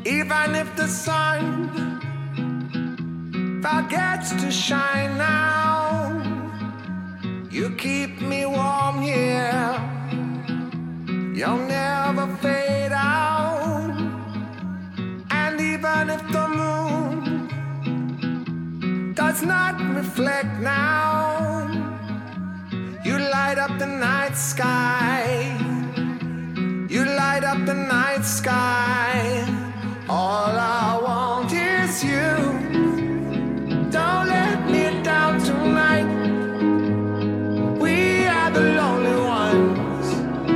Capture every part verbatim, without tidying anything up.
Even if the sun forgets to shine now, you keep me warm here. You'll never fade out. And even if the moon does not reflect now, you light up the night sky. You light up the night sky. All I want is you. Don't let me down tonight. We are the lonely ones.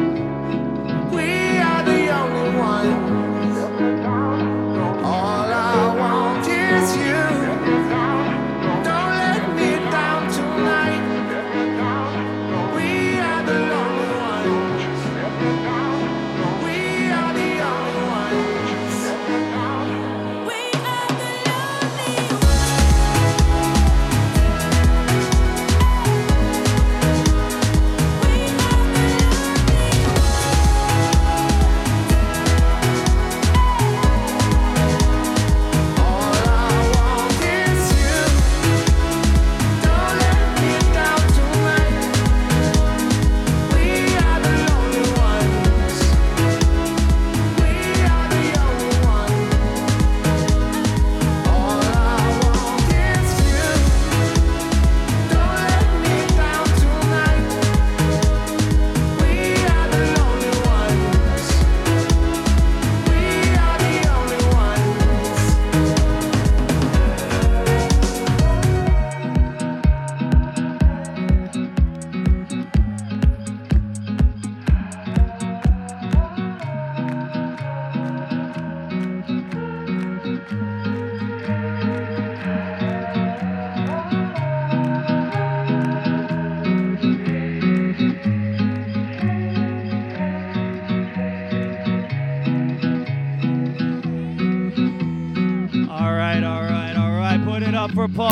We are the only ones. All I want is you. Don't let me down tonight. We are the lonely ones. We are the only ones. We are the lonely All right, all right, all right. Put it up for Paul.